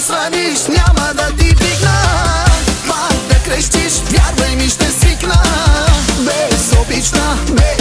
срамиш, няма да ти пикна. Пак да крещиш, вярвай ми, ще свикна. Безобична,